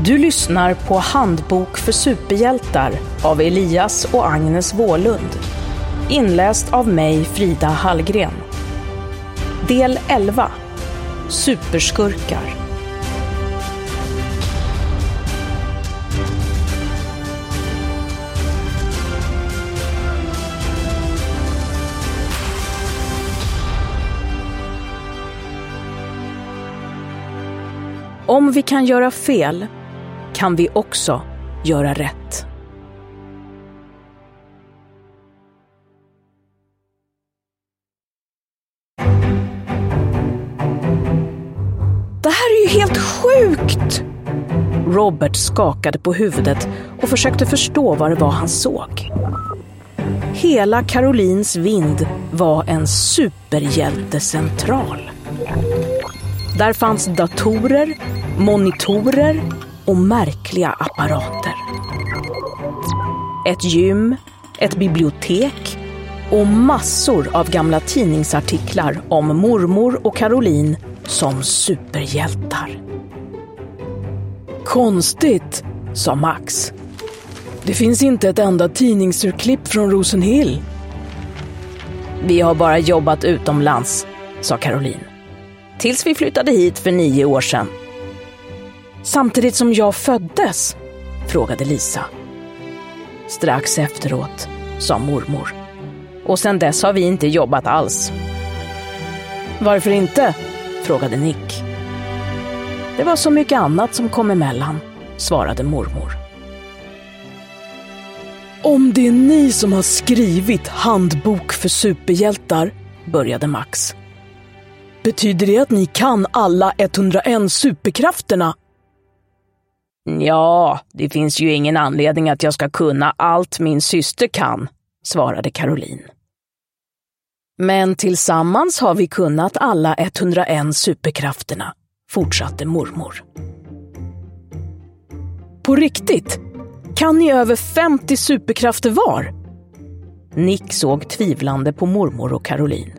Du lyssnar på Handbok för superhjältar av Elias och Agnes Wåhlund. Inläst av mig, Frida Hallgren. Del 11. Superskurkar. Om vi kan göra fel kan vi också göra rätt. Det här är ju helt sjukt! Robert skakade på huvudet och försökte förstå vad det var han såg. Hela Karolins vind var en superhjältecentral. Där fanns datorer, monitorer och märkliga apparater. Ett gym, ett bibliotek och massor av gamla tidningsartiklar om mormor och Caroline som superhjältar. Konstigt, sa Max. Det finns inte ett enda tidningsurklipp från Rosenhill. Vi har bara jobbat utomlands, sa Caroline. Tills vi flyttade hit för 9 år sedan. Samtidigt som jag föddes? Frågade Lisa. Strax efteråt, sa mormor. Och sen dess har vi inte jobbat alls. Varför inte? Frågade Nick. Det var så mycket annat som kom emellan, svarade mormor. Om det är ni som har skrivit Handbok för superhjältar, började Max. Betyder det att ni kan alla 101 superkrafterna? Ja, det finns ju ingen anledning att jag ska kunna allt min syster kan, svarade Caroline. Men tillsammans har vi kunnat alla 101 superkrafterna, fortsatte mormor. På riktigt? Kan ni över 50 superkrafter var? Nick såg tvivlande på mormor och Caroline.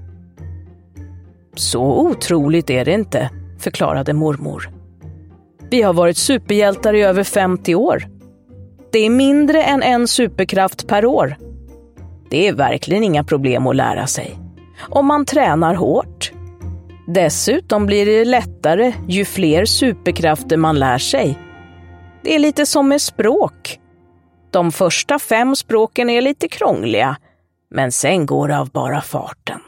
Så otroligt är det inte, förklarade mormor. Vi har varit superhjältar i över 50 år. Det är mindre än en superkraft per år. Det är verkligen inga problem att lära sig. Om man tränar hårt. Dessutom blir det lättare ju fler superkrafter man lär sig. Det är lite som med språk. De första 5 språken är lite krångliga, men sen går det av bara farten.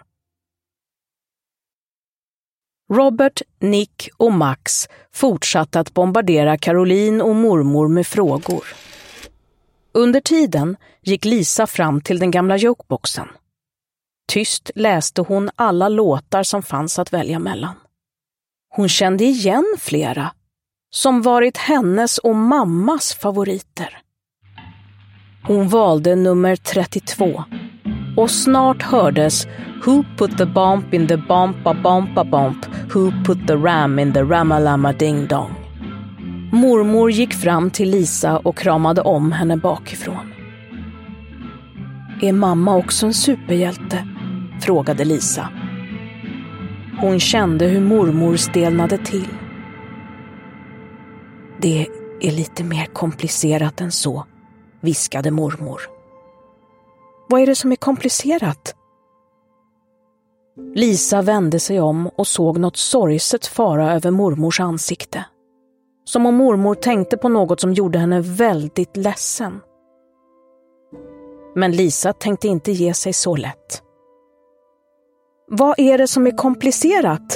Robert, Nick och Max fortsatte att bombardera Caroline och mormor med frågor. Under tiden gick Lisa fram till den gamla jukeboxen. Tyst läste hon alla låtar som fanns att välja mellan. Hon kände igen flera, som varit hennes och mammas favoriter. Hon valde nummer 32 och snart hördes Who put the bump in the bumpa bumpa bump? Who put the ram in the ramalama ding dong? Mormor gick fram till Lisa och kramade om henne bakifrån. Är mamma också en superhjälte? Frågade Lisa. Hon kände hur mormor stelnade till. Det är lite mer komplicerat än så, viskade mormor. Vad är det som är komplicerat? Lisa vände sig om och såg något sorgset fara över mormors ansikte. Som om mormor tänkte på något som gjorde henne väldigt ledsen. Men Lisa tänkte inte ge sig så lätt. Vad är det som är komplicerat?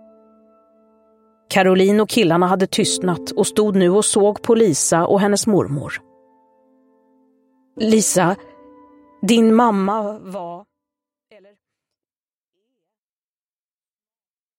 Caroline och killarna hade tystnat och stod nu och såg på Lisa och hennes mormor. Lisa, din mamma var... Eller...